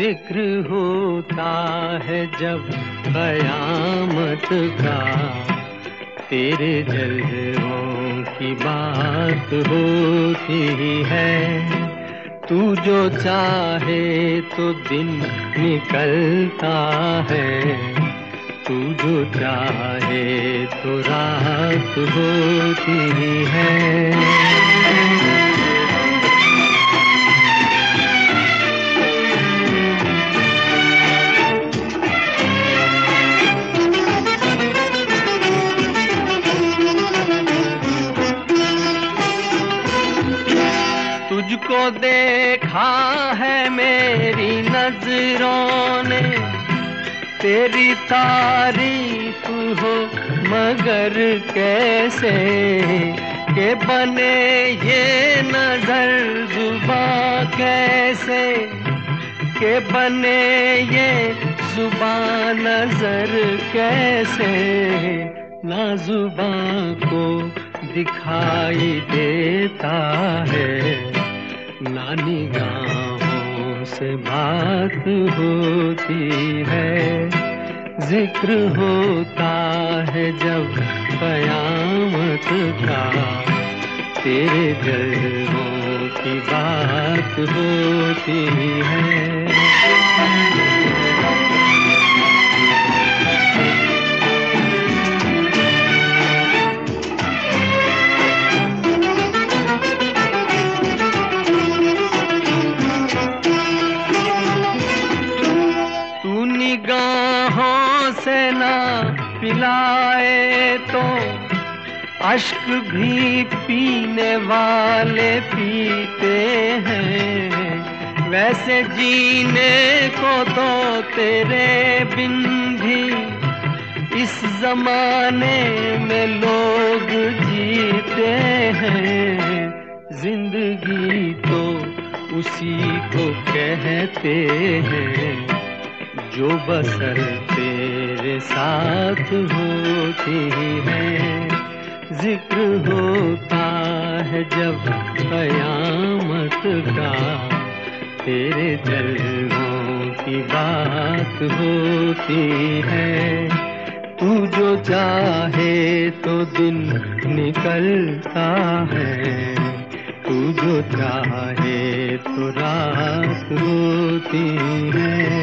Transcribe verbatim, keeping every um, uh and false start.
जिक्र होता है जब कयामत का, तेरे जलवों की बात होती है। तू जो चाहे तो दिन निकलता है, तू जो चाहे तो रात होती है। तुझको देखा है मेरी नजरों ने, तेरी तारीफ हो मगर कैसे, के बने ये नजर जुबां कैसे, के बने ये जुबां नजर कैसे, ना जुबां को दिखाई देता है, ना निगाहों से बात होती है। जिक्र होता है जब कयामत का, तेरे जलवों की बात होती है। निगाहों से ना पिलाए तो अश्क भी पीने वाले पीते हैं। वैसे जीने को तो तेरे बिन भी इस जमाने में लोग जीते हैं। जिंदगी तो उसी को कहते हैं जो बसर तेरे साथ होती है। जिक्र होता है जब कयामत का, तेरे जलवों की बात होती है। तू जो चाहे तो दिन निकलता है, तू जो चाहे तो रात होती है।